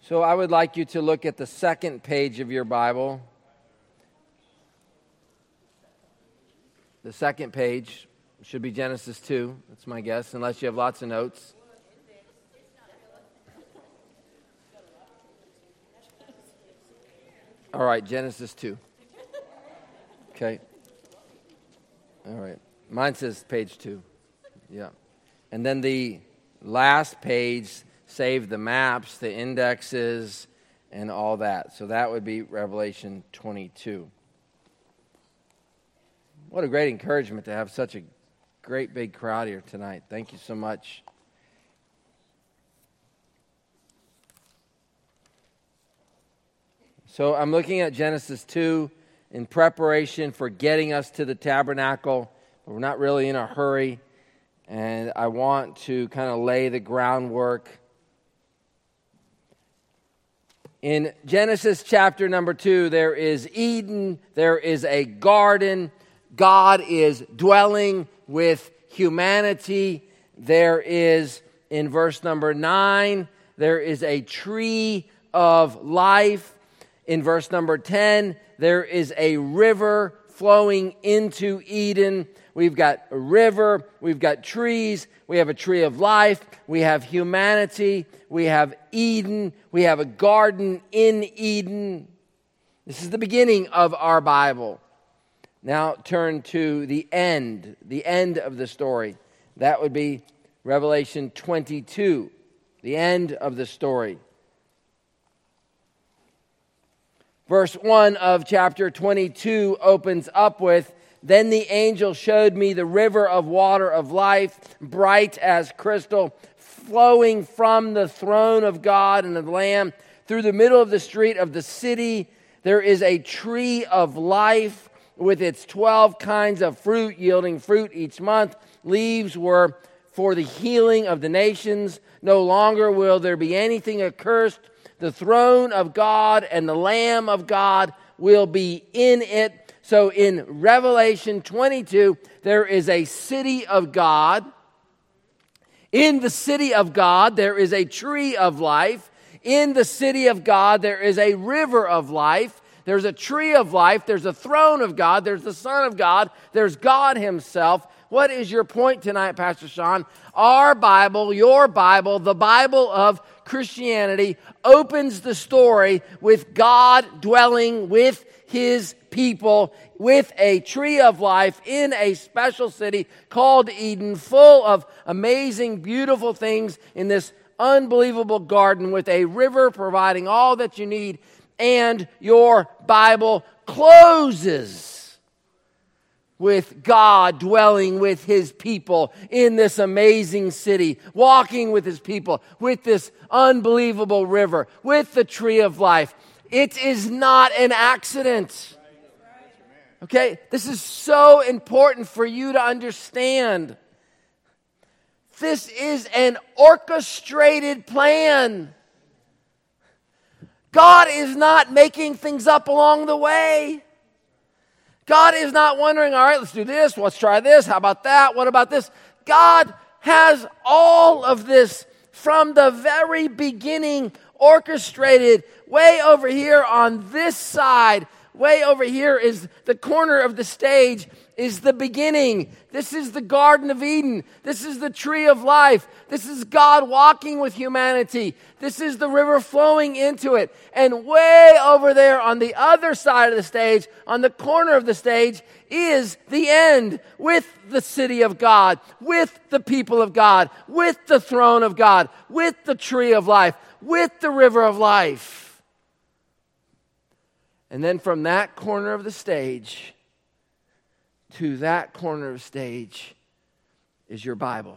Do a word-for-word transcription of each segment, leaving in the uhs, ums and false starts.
So I would like you to look at the second page of your Bible. The second page should be Genesis two. That's my guess, unless you have lots of notes. All right, Genesis two. Okay. All right. Mine says page two. Yeah. And then the last page, save the maps, the indexes, and all that. So that would be Revelation twenty-two. What a great encouragement to have such a great big crowd here tonight. Thank you so much. So I'm looking at Genesis two in preparation for getting us to the tabernacle. But we're not really in a hurry. And I want to kind of lay the groundwork. In Genesis chapter number two, there is Eden. There is a garden. God is dwelling with humanity. There is, in verse number nine, there is a tree of life. In verse number ten, there is a river flowing into Eden. We've got a river, we've got trees, we have a tree of life, we have humanity, we have Eden, we have a garden in Eden. This is the beginning of our Bible. Now turn to the end, the end of the story. That would be Revelation twenty-two, the end of the story. Verse one of chapter twenty-two opens up with, "Then the angel showed me the river of water of life, bright as crystal, flowing from the throne of God and of the Lamb. Through the middle of the street of the city, there is a tree of life with its twelve kinds of fruit, yielding fruit each month. Leaves were for the healing of the nations. No longer will there be anything accursed. The throne of God and the Lamb of God will be in it." So in Revelation twenty-two, there is a city of God. In the city of God, there is a tree of life. In the city of God, there is a river of life. There's a tree of life. There's a throne of God. There's the Son of God. There's God himself. What is your point tonight, Pastor Sean? Our Bible, your Bible, the Bible of Christianity opens the story with God dwelling with his people, with a tree of life in a special city called Eden, full of amazing, beautiful things in this unbelievable garden with a river providing all that you need. And your Bible closes with God dwelling with his people in this amazing city, walking with his people, with this unbelievable river, with the tree of life. It is not an accident. Okay? This is so important for you to understand. This is an orchestrated plan. God is not making things up along the way. God is not wondering, all right, let's do this, let's try this, how about that, what about this? God has all of this from the very beginning orchestrated. Way over here on this side, way over here is the corner of the stage, is the beginning. This is the Garden of Eden. This is the tree of life. This is God walking with humanity. This is the river flowing into it. And way over there on the other side of the stage, on the corner of the stage, is the end with the city of God, with the people of God, with the throne of God, with the tree of life, with the river of life. And then from that corner of the stage to that corner of the stage is your Bible.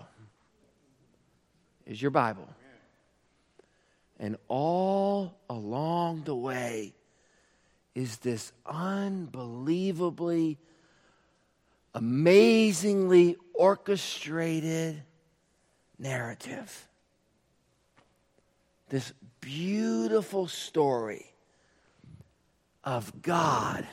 Is your Bible. And all along the way is this unbelievably, amazingly orchestrated narrative. This beautiful story of God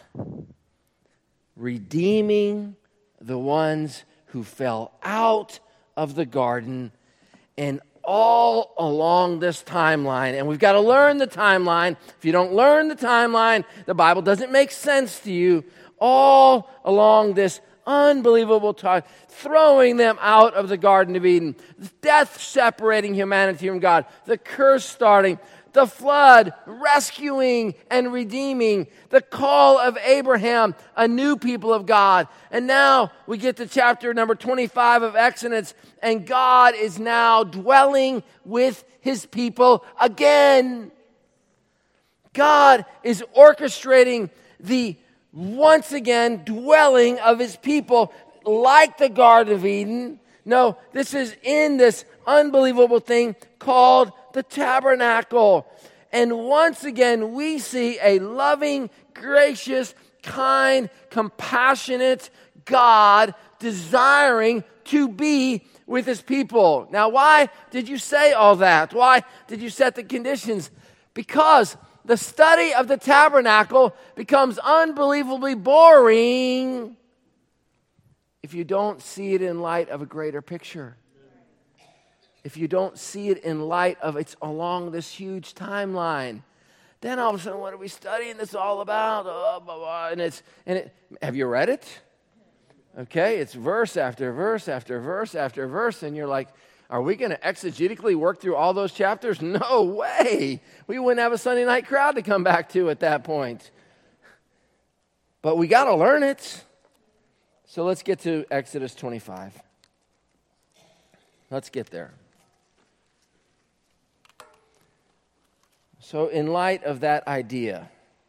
redeeming the ones who fell out of the garden and all along this timeline. And we've got to learn the timeline. If you don't learn the timeline, the Bible doesn't make sense to you. All along this unbelievable time, throwing them out of the Garden of Eden, death separating humanity from God, the curse starting, the flood rescuing and redeeming, the call of Abraham, a new people of God. And now we get to chapter number twenty-five of Exodus, and God is now dwelling with his people again. God is orchestrating the once again dwelling of his people like the Garden of Eden. No, this is in this unbelievable thing called the tabernacle. And once again, we see a loving, gracious, kind, compassionate God desiring to be with his people. Now, why did you say all that? Why did you set the conditions? Because the study of the tabernacle becomes unbelievably boring if you don't see it in light of a greater picture. If you don't see it in light of it's along this huge timeline, then all of a sudden, what are we studying this all about? Oh, blah, blah, and it's and it. Have you read it? Okay, it's verse after verse after verse after verse, and you're like, are we going to exegetically work through all those chapters? No way. We wouldn't have a Sunday night crowd to come back to at that point. But we got to learn it. So let's get to Exodus twenty-five. Let's get there. So in light of that idea,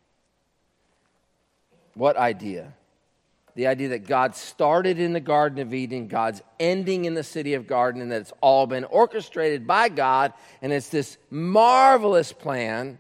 what idea? The idea that God started in the Garden of Eden, God's ending in the city of Garden, and that it's all been orchestrated by God, and it's this marvelous plan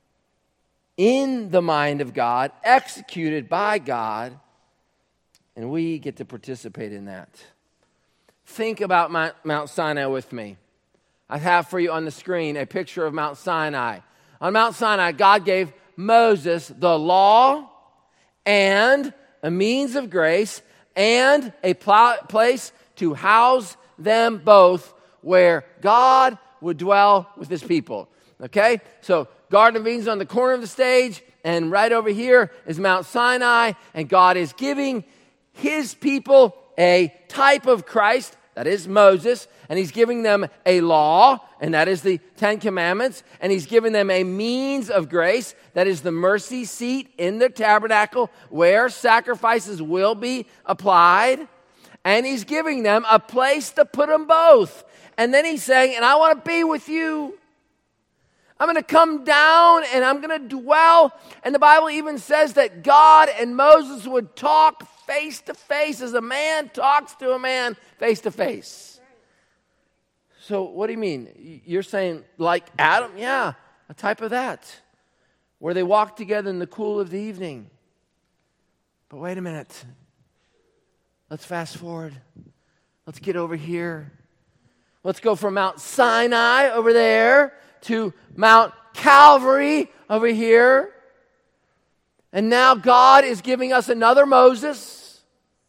in the mind of God, executed by God, and we get to participate in that. Think about Mount Sinai with me. I have for you on the screen a picture of Mount Sinai. On Mount Sinai, God gave Moses the law and a means of grace, and a pl- place to house them both where God would dwell with his people. Okay? So, Garden of Eden's on the corner of the stage, and right over here is Mount Sinai, and God is giving his people a type of Christ, that is Moses, and he's giving them a law, and that is the Ten Commandments, and he's giving them a means of grace, that is the mercy seat in the tabernacle where sacrifices will be applied, and he's giving them a place to put them both. And then he's saying, and I want to be with you. I'm going to come down and I'm going to dwell. And the Bible even says that God and Moses would talk face to face as a man talks to a man face to face. So what do you mean? You're saying like Adam? Yeah, a type of that. Where they walk together in the cool of the evening. But wait a minute. Let's fast forward. Let's get over here. Let's go from Mount Sinai over there to Mount Calvary over here. And now God is giving us another Moses.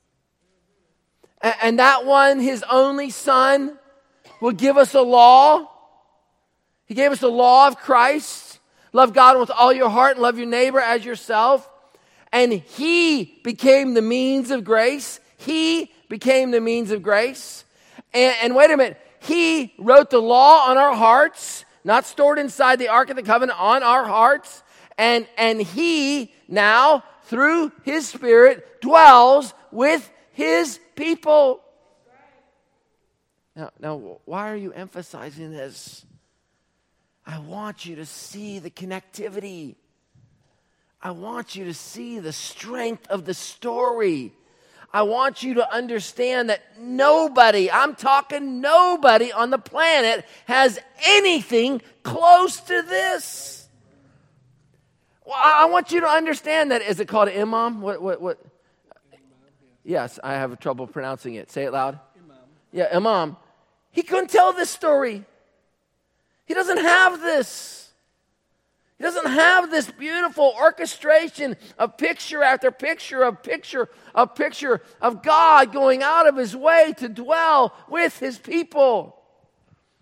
And that one, his only son, will give us a law. He gave us the law of Christ. Love God with all your heart and love your neighbor as yourself. And he became the means of grace. He became the means of grace. And, and wait a minute. He wrote the law on our hearts, not stored inside the Ark of the Covenant, on our hearts. And, and he now, through his Spirit, dwells with his people. Now, now, why are you emphasizing this? I want you to see the connectivity. I want you to see the strength of the story. I want you to understand that nobody, I'm talking nobody on the planet, has anything close to this. Well, I want you to understand that. Is it called an imam? What? What? What? Yes, I have trouble pronouncing it. Say it loud. Imam. Yeah, imam. He couldn't tell this story. He doesn't have this. He doesn't have this beautiful orchestration of picture after picture of picture of picture of God going out of his way to dwell with his people.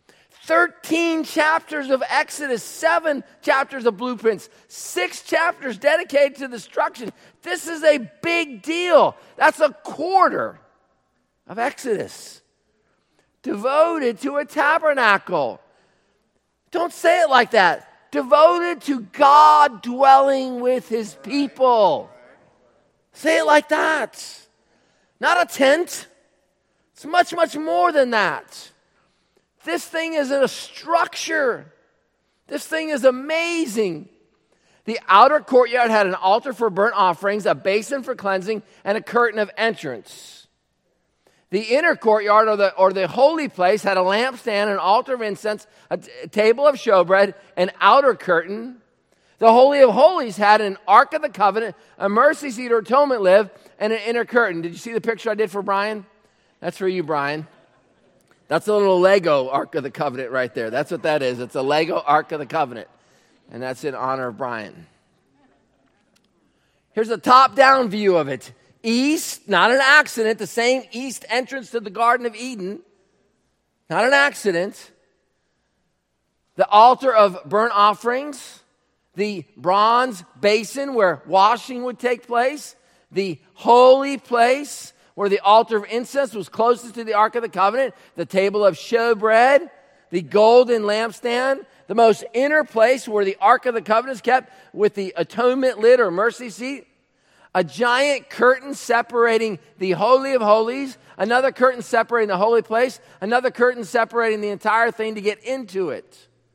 thirteen chapters of Exodus, seven chapters of blueprints, six chapters dedicated to destruction. This is a big deal. That's a quarter of Exodus devoted to a tabernacle. Don't say it like that. Devoted to God dwelling with his people. Say it like that. Not a tent. It's much, much more than that. This thing is a structure. This thing is amazing. The outer courtyard had an altar for burnt offerings, a basin for cleansing, and a curtain of entrance. The inner courtyard, or the, or the holy place, had a lampstand, an altar of incense, a, t- a table of showbread, an outer curtain. The Holy of Holies had an Ark of the Covenant, a mercy seat or atonement live, and an inner curtain. Did you see the picture I did for Brian? That's for you, Brian. That's a little Lego Ark of the Covenant right there. That's what that is. It's a Lego Ark of the Covenant. And that's in honor of Brian. Here's a top-down view of it. East, not an accident, the same east entrance to the Garden of Eden. Not an accident. The altar of burnt offerings. The bronze basin where washing would take place. The holy place where the altar of incense was closest to the Ark of the Covenant. The table of showbread. The golden lampstand. The most inner place where the Ark of the Covenant is kept with the atonement lid or mercy seat. A giant curtain separating the Holy of Holies. Another curtain separating the holy place. Another curtain separating the entire thing to get into it.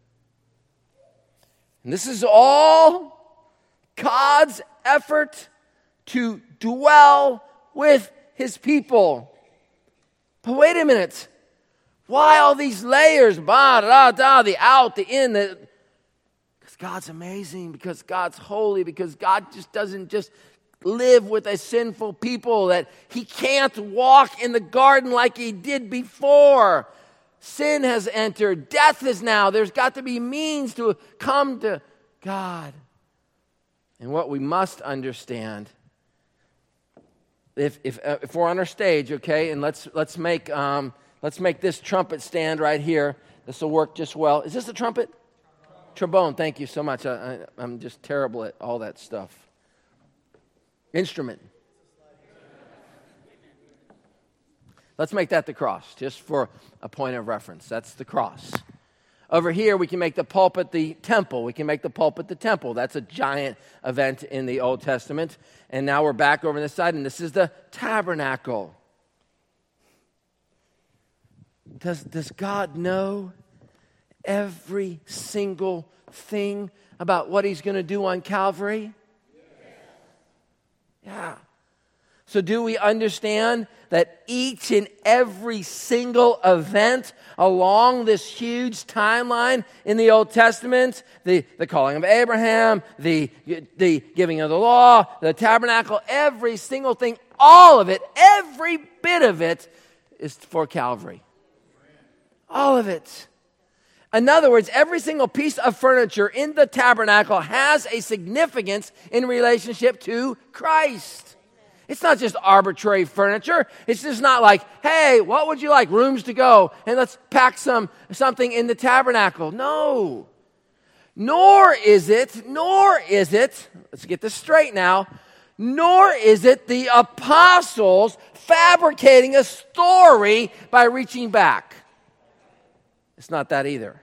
And this is all God's effort to dwell with his people. But wait a minute. Why all these layers? Ba, da, da, the out, the in. The... Because God's amazing. Because God's holy. Because God just doesn't just live with a sinful people. That he can't walk in the garden like he did before. Sin has entered. Death is now. There's got to be means to come to God. And what we must understand, if if uh, if we're on our stage, okay, and let's let's make um, let's make this trumpet stand right here. This will work just well. Is this a trumpet? Trombone. Trombone. Thank you so much. I, I, I'm just terrible at all that stuff. Instrument. Let's make that the cross, just for a point of reference. That's the cross. Over here, we can make the pulpit the temple. We can make the pulpit the temple. That's a giant event in the Old Testament. And now we're back over on this side, and this is the tabernacle. Does, does God know every single thing about what he's going to do on Calvary? Yeah. So do we understand that each and every single event along this huge timeline in the Old Testament, the, the calling of Abraham, the, the giving of the law, the tabernacle, every single thing, all of it, every bit of it is for Calvary. All of it. In other words, every single piece of furniture in the tabernacle has a significance in relationship to Christ. It's not just arbitrary furniture. It's just not like, hey, what would you like? Rooms to go, and let's pack some something in the tabernacle. No. Nor is it, nor is it, let's get this straight now, nor is it the apostles fabricating a story by reaching back. It's not that either.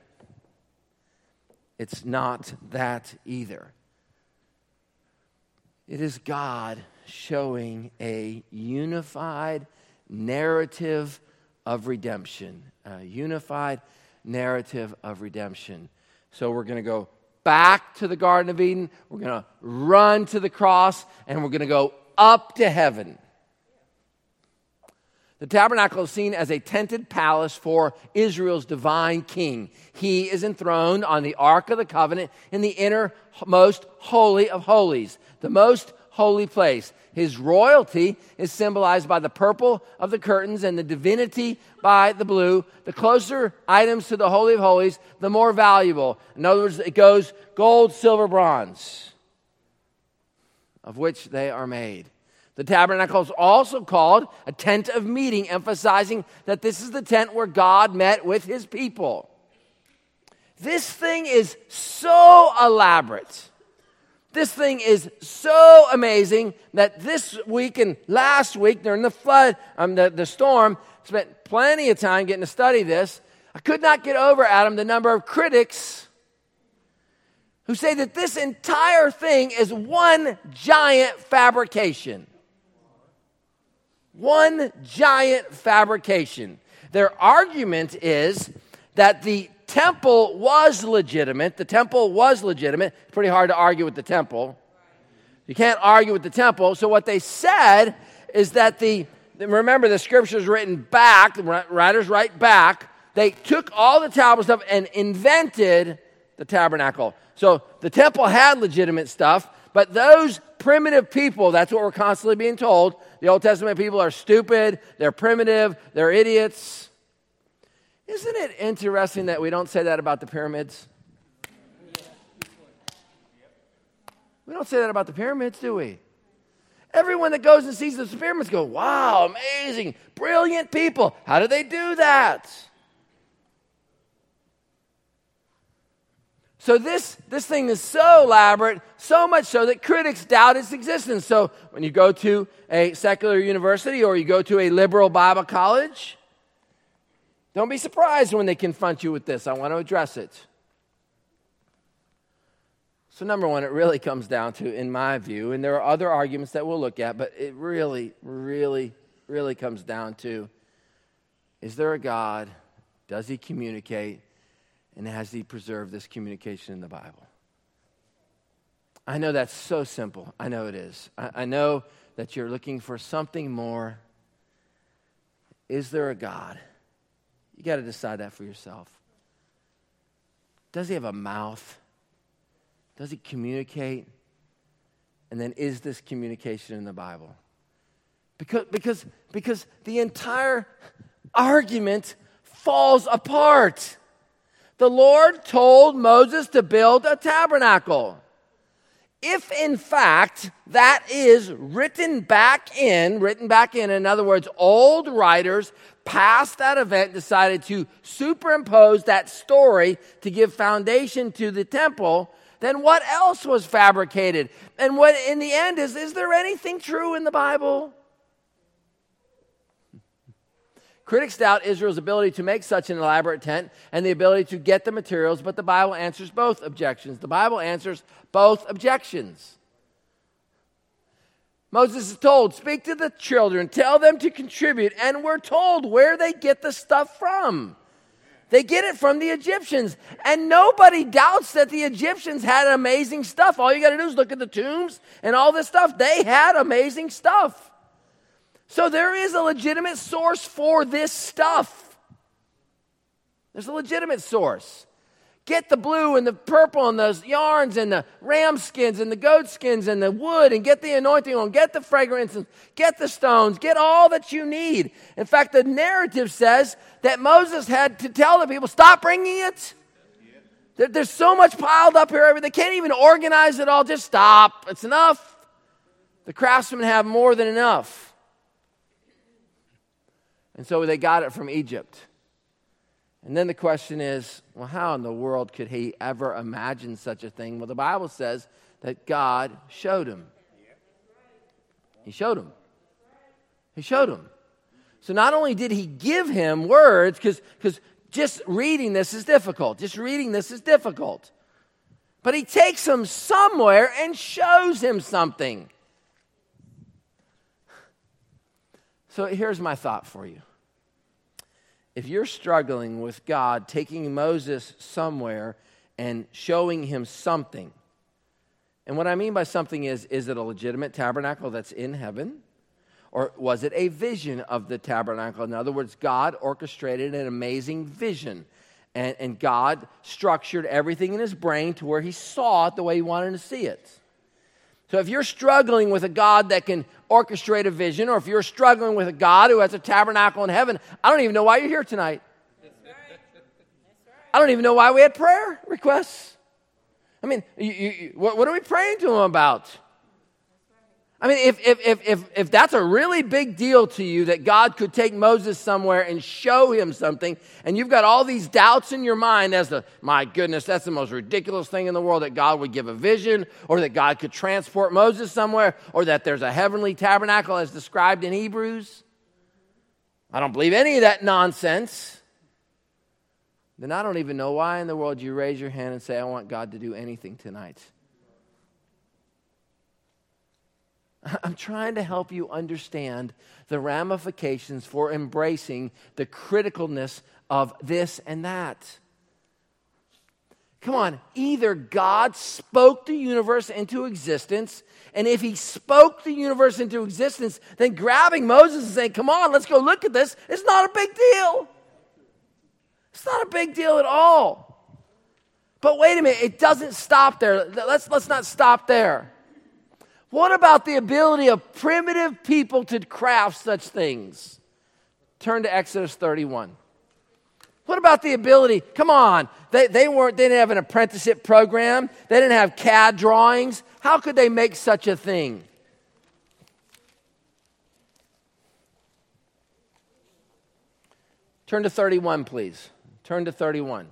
It's not that either. It is God showing a unified narrative of redemption. A unified narrative of redemption. So we're going to go back to the Garden of Eden. We're going to run to the cross. And we're going to go up to heaven. The tabernacle is seen as a tented palace for Israel's divine king. He is enthroned on the Ark of the Covenant in the innermost holy of holies, the most holy place. His royalty is symbolized by the purple of the curtains and the divinity by the blue. The closer items to the Holy of Holies, the more valuable. In other words, it goes gold, silver, bronze, of which they are made. The tabernacle is also called a tent of meeting, emphasizing that this is the tent where God met with his people. This thing is so elaborate. This thing is so amazing that this week and last week during the flood, um, the, the storm, spent plenty of time getting to study this. I could not get over, Adam, the number of critics who say that this entire thing is one giant fabrication. One giant fabrication. Their argument is that the temple was legitimate. The temple was legitimate. It's pretty hard to argue with the temple. You can't argue with the temple. So what they said is that the, remember the scripture's written back, the writers write back, they took all the temple stuff and invented the tabernacle. So the temple had legitimate stuff, but those primitive people, that's what we're constantly being told, the Old Testament people are stupid, they're primitive, they're idiots. Isn't it interesting that we don't say that about the pyramids? We don't say that about the pyramids, do we? Everyone that goes and sees the pyramids go, wow, amazing, brilliant people. How do they do that? So this, this thing is so elaborate, so much so that critics doubt its existence. So when you go to a secular university or you go to a liberal Bible college, don't be surprised when they confront you with this. I want to address it. So number one, it really comes down to, in my view, and there are other arguments that we'll look at, but it really, really, really comes down to, is there a God? Does he communicate? And has he preserved this communication in the Bible? I know that's so simple. I know it is. I, I know that you're looking for something more. Is there a God? You got to decide that for yourself. Does he have a mouth? Does he communicate? And then is this communication in the Bible? Because, because, because the entire argument falls apart. The Lord told Moses to build a tabernacle. If in fact that is written back in, written back in, in other words, old writers past that event decided to superimpose that story to give foundation to the temple, then what else was fabricated? And what in the end is, is there anything true in the Bible? Critics doubt Israel's ability to make such an elaborate tent and the ability to get the materials, but the Bible answers both objections. The Bible answers both objections. Moses is told, speak to the children, tell them to contribute, and we're told where they get the stuff from. They get it from the Egyptians, and nobody doubts that the Egyptians had amazing stuff. All you got to do is look at the tombs and all this stuff. They had amazing stuff. So there is a legitimate source for this stuff. There's a legitimate source. Get the blue and the purple and those yarns and the ram skins and the goat skins and the wood and get the anointing oil, get the fragrance and get the stones, get all that you need. In fact, the narrative says that Moses had to tell the people, stop bringing it. There, there's so much piled up here, they can't even organize it all. Just stop. It's enough. The craftsmen have more than enough. And so they got it from Egypt. And then the question is, well, how in the world could he ever imagine such a thing? Well, the Bible says that God showed him. He showed him. He showed him. So not only did he give him words, because because just reading this is difficult. Just reading this is difficult. But he takes him somewhere and shows him something. So here's my thought for you. If you're struggling with God taking Moses somewhere and showing him something, and what I mean by something is, is it a legitimate tabernacle that's in heaven? Or was it a vision of the tabernacle? In other words, God orchestrated an amazing vision. And, and God structured everything in his brain to where he saw it the way he wanted to see it. So if you're struggling with a God that can orchestrate a vision, or if you're struggling with a God who has a tabernacle in heaven, I don't even know why you're here tonight. That's right. That's right. I don't even know why we had prayer requests. I mean, you, you, what, what are we praying to him about? I mean, if, if, if, if, if that's a really big deal to you that God could take Moses somewhere and show him something, and you've got all these doubts in your mind as to, my goodness, that's the most ridiculous thing in the world, that God would give a vision, or that God could transport Moses somewhere, or that there's a heavenly tabernacle as described in Hebrews. I don't believe any of that nonsense. Then I don't even know why in the world you raise your hand and say, I want God to do anything tonight. I'm trying to help you understand the ramifications for embracing the criticalness of this and that. Come on, either God spoke the universe into existence, and if he spoke the universe into existence, then grabbing Moses and saying, come on, let's go look at this, it's not a big deal. It's not a big deal at all. But wait a minute, it doesn't stop there. Let's, let's not stop there. What about the ability of primitive people to craft such things? Turn to Exodus thirty-one. What about the ability? Come on, they, they weren't. They didn't have an apprenticeship program. They didn't have C A D drawings. How could they make such a thing? Turn to thirty-one, please. Turn to thirty-one.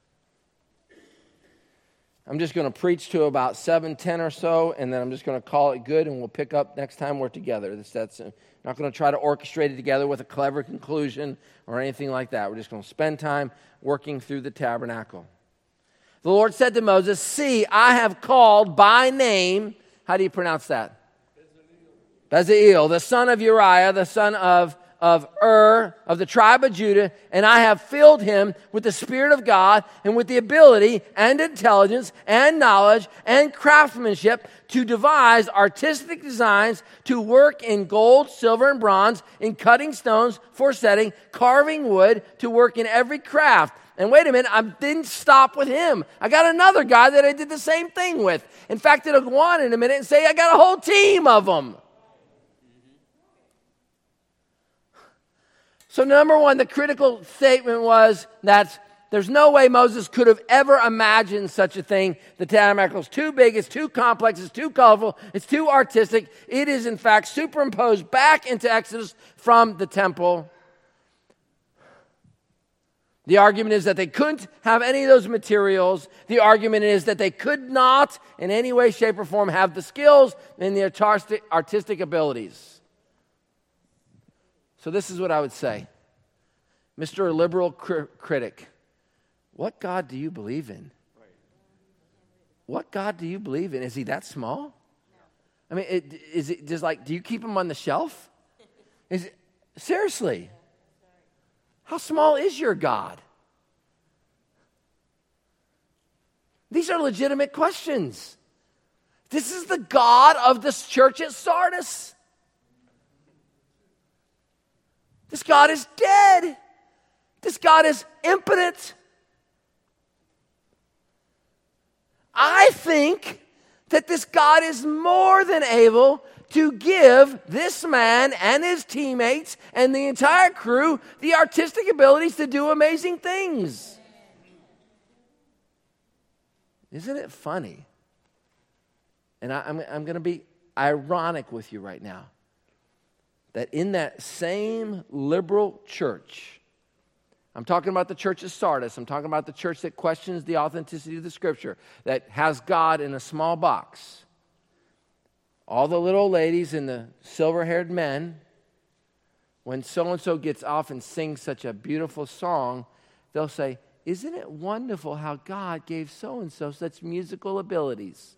I'm just going to preach to about seven ten or so, and then I'm just going to call it good, and we'll pick up next time we're together. That's, that's, I'm not going to try to orchestrate it together with a clever conclusion or anything like that. We're just going to spend time working through the tabernacle. The Lord said to Moses, see, I have called by name, how do you pronounce that? Bezaleel, the son of Uriah, the son of of Ur, of the tribe of Judah, and I have filled him with the Spirit of God and with the ability and intelligence and knowledge and craftsmanship to devise artistic designs, to work in gold, silver, and bronze, in cutting stones for setting, carving wood, to work in every craft. And wait a minute, I didn't stop with him. I got another guy that I did the same thing with. In fact, it'll go on in a minute and say, I got a whole team of them. So number one, the critical statement was that there's no way Moses could have ever imagined such a thing. The tabernacle is too big, it's too complex, it's too colorful, it's too artistic. It is in fact superimposed back into Exodus from the temple. The argument is that they couldn't have any of those materials. The argument is that they could not in any way, shape, or form have the skills and the artistic, artistic abilities. So this is what I would say. Mister Liberal cr- critic, what God do you believe in? What God do you believe in? Is he that small? I mean, it, is it just like, do you keep him on the shelf? Is it, seriously, how small is your God? These are legitimate questions. This is the God of this church at Sardis. This God is dead. This God is impotent. I think that this God is more than able to give this man and his teammates and the entire crew the artistic abilities to do amazing things. Isn't it funny? And I, I'm, I'm going to be ironic with you right now. That in that same liberal church, I'm talking about the church of Sardis, I'm talking about the church that questions the authenticity of the Scripture, that has God in a small box. All the little ladies and the silver-haired men, when so-and-so gets off and sings such a beautiful song, they'll say, isn't it wonderful how God gave so-and-so such musical abilities?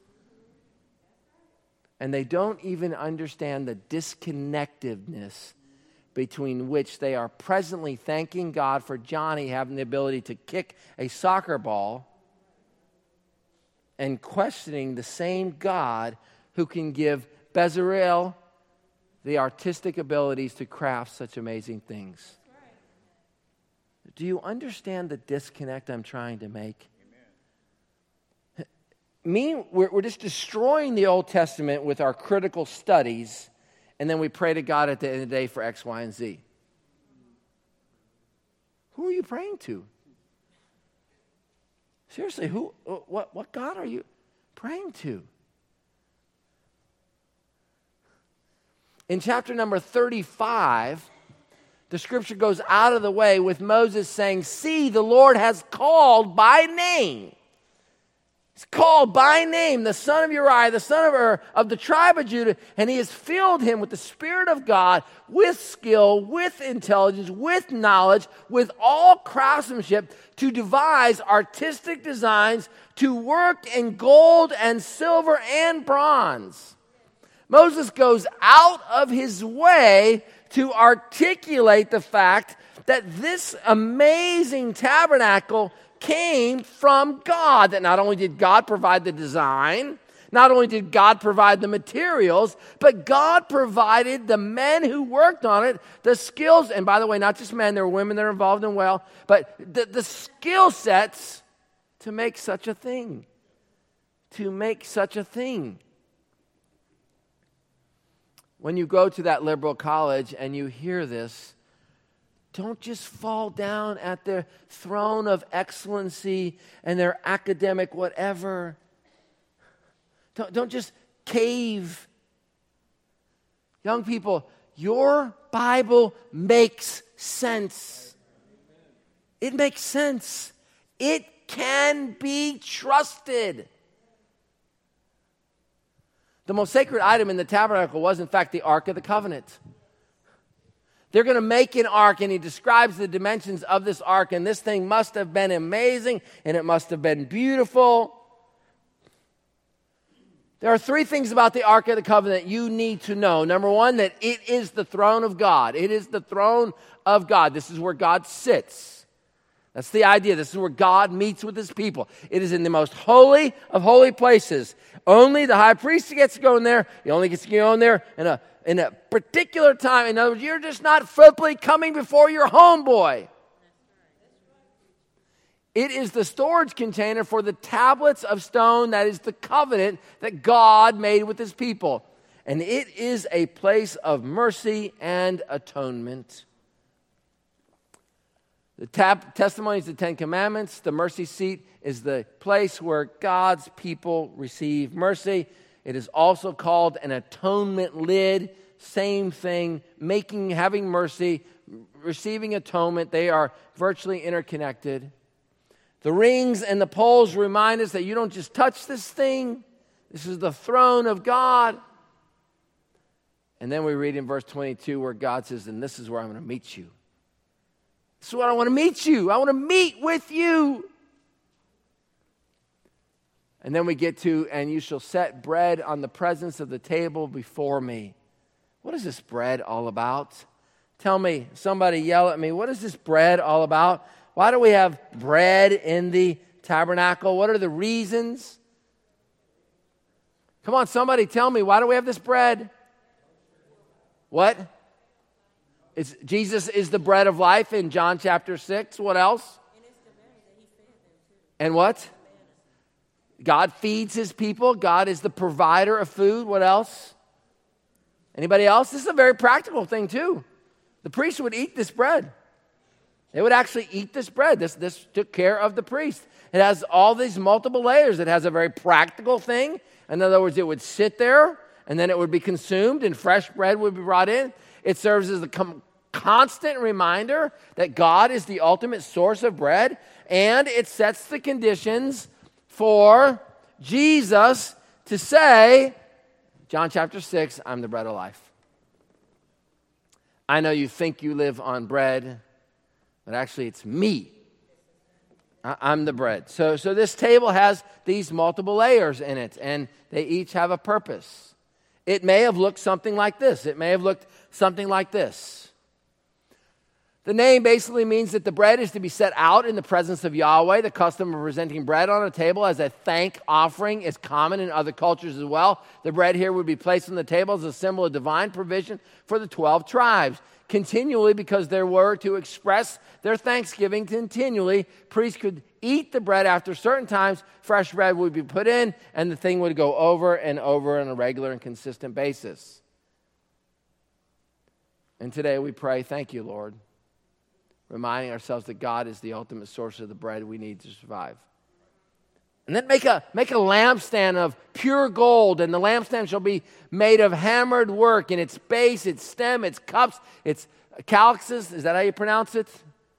And they don't even understand the disconnectedness between which they are presently thanking God for Johnny having the ability to kick a soccer ball and questioning the same God who can give Bezaleel the artistic abilities to craft such amazing things. Do you understand the disconnect I'm trying to make? Me, we're, we're just destroying the Old Testament with our critical studies, and then we pray to God at the end of the day for X, Y, and Z. Who are you praying to? Seriously, who? What, what God are you praying to? In chapter number thirty-five, the scripture goes out of the way with Moses saying, see, the Lord has called by name. He's called by name the son of Uriah, the son of Ur, of the tribe of Judah, and he has filled him with the Spirit of God, with skill, with intelligence, with knowledge, with all craftsmanship, to devise artistic designs, to work in gold and silver and bronze. Moses goes out of his way to articulate the fact that this amazing tabernacle came from God. That not only did God provide the design, not only did God provide the materials, but God provided the men who worked on it, the skills, and by the way, not just men, there were women that are involved in well, but the, the skill sets to make such a thing. To make such a thing. When you go to that liberal college and you hear this, don't just fall down at their throne of excellency and their academic whatever. Don't, don't just cave. Young people, your Bible makes sense. It makes sense. It can be trusted. The most sacred item in the tabernacle was, in fact, the Ark of the Covenant. They're going to make an ark, and he describes the dimensions of this ark, and this thing must have been amazing, and it must have been beautiful. There are three things about the Ark of the Covenant you need to know. Number one, that it is the throne of God. It is the throne of God. This is where God sits. That's the idea. This is where God meets with his people. It is in the most holy of holy places. Only the high priest gets to go in there. He only gets to go in there in a, in a particular time. In other words, you're just not flippantly coming before your homeboy. It is the storage container for the tablets of stone that is the covenant that God made with his people. And it is a place of mercy and atonement. The tab- testimony is the Ten Commandments. The mercy seat is the place where God's people receive mercy. It is also called an atonement lid. Same thing, making, having mercy, receiving atonement. They are virtually interconnected. The rings and the poles remind us that you don't just touch this thing. This is the throne of God. And then we read in verse twenty-two where God says, and this is where I'm going to meet you. This is where I want to meet you. I want to meet with you. And then we get to, and you shall set bread on the presence of the table before me. What is this bread all about? Tell me, somebody yell at me, what is this bread all about? Why do we have bread in the tabernacle? What are the reasons? Come on, somebody tell me, why do we have this bread? What? It's, Jesus is the bread of life in John chapter six. What else? And what? God feeds his people. God is the provider of food. What else? Anybody else? This is a very practical thing too. The priest would eat this bread. They would actually eat this bread. This, this took care of the priest. It has all these multiple layers. It has a very practical thing. In other words, it would sit there and then it would be consumed and fresh bread would be brought in. It serves as a com- constant reminder that God is the ultimate source of bread, and it sets the conditions for Jesus to say, John chapter six, I'm the bread of life. I know you think you live on bread, but actually it's me. I'm the bread. So, so this table has these multiple layers in it, and they each have a purpose. It may have looked something like this. It may have looked something like this. The name basically means that the bread is to be set out in the presence of Yahweh. The custom of presenting bread on a table as a thank offering is common in other cultures as well. The bread here would be placed on the table as a symbol of divine provision for the twelve tribes. Continually, because there were to express their thanksgiving continually, priests could eat the bread after certain times. Fresh bread would be put in, and the thing would go over and over on a regular and consistent basis. And today we pray, thank you, Lord, reminding ourselves that God is the ultimate source of the bread we need to survive. And then make a, make a lampstand of pure gold, and the lampstand shall be made of hammered work in its base, its stem, its cups, its calyxes. Is that how you pronounce it?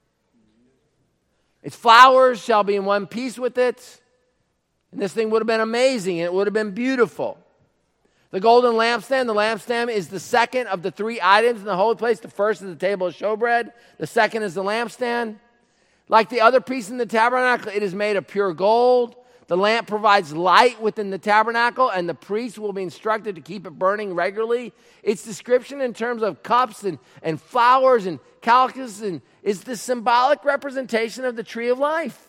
Its flowers shall be in one piece with it. And this thing would have been amazing, and it would have been beautiful. The golden lampstand, the lampstand is the second of the three items in the holy place. The first is the table of showbread. The second is the lampstand. Like the other piece in the tabernacle, it is made of pure gold. The lamp provides light within the tabernacle, and the priest will be instructed to keep it burning regularly. Its description in terms of cups and, and flowers and calyxes and is the symbolic representation of the tree of life.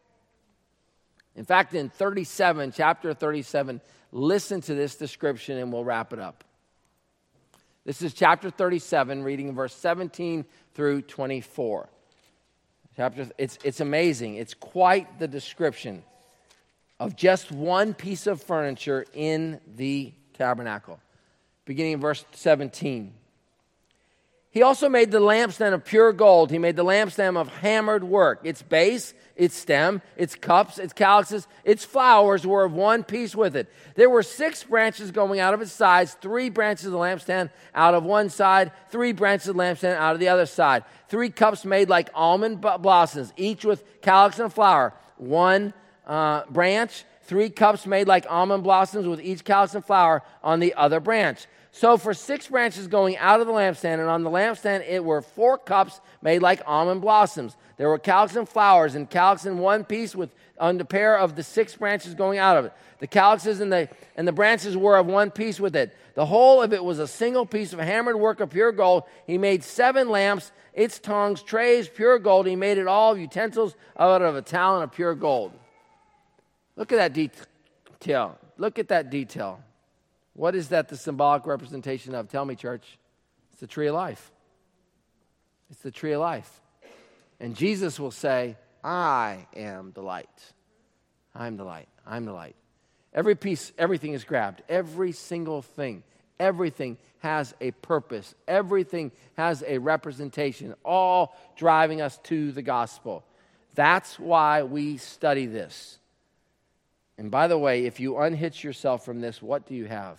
In fact, in thirty-seven, chapter thirty-seven, listen to this description and we'll wrap it up. This is chapter thirty-seven, reading verse seventeen through twenty-four. Chapter, it's, it's amazing. It's quite the description of just one piece of furniture in the tabernacle. Beginning in verse seventeen. He also made the lampstand of pure gold. He made the lampstand of hammered work. Its base, its stem, its cups, its calyxes, its flowers were of one piece with it. There were six branches going out of its sides, three branches of the lampstand out of one side, three branches of the lampstand out of the other side. Three cups made like almond blossoms, each with calyx and flower. One uh, branch, three cups made like almond blossoms with each calyx and flower on the other branch. So for six branches going out of the lampstand, and on the lampstand it were four cups made like almond blossoms. There were calyx and flowers, and calyx in one piece with on the pair of the six branches going out of it. The calyxes and the and the branches were of one piece with it. The whole of it was a single piece of hammered work of pure gold. He made seven lamps, its tongues, trays, pure gold. He made it all of utensils out of a talent of pure gold. Look at that detail. Look at that detail. What is that the symbolic representation of? Tell me, church. It's the tree of life. It's the tree of life. And Jesus will say, I am the light. I'm the light. I'm the light. Every piece, everything is grabbed. Every single thing. Everything has a purpose. Everything has a representation. All driving us to the gospel. That's why we study this. And by the way, if you unhitch yourself from this, what do you have?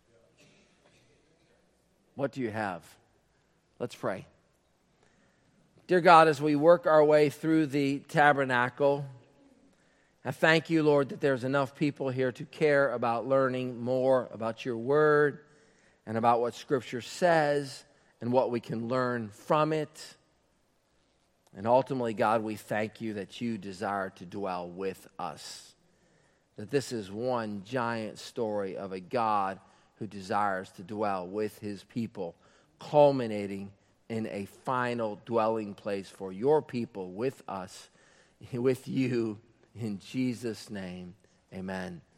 What do you have? Let's pray. Dear God, as we work our way through the tabernacle, I thank you, Lord, that there's enough people here to care about learning more about your word and about what Scripture says and what we can learn from it. And ultimately, God, we thank you that you desire to dwell with us. That this is one giant story of a God who desires to dwell with his people, culminating in a final dwelling place for your people with us, with you, in Jesus' name, amen.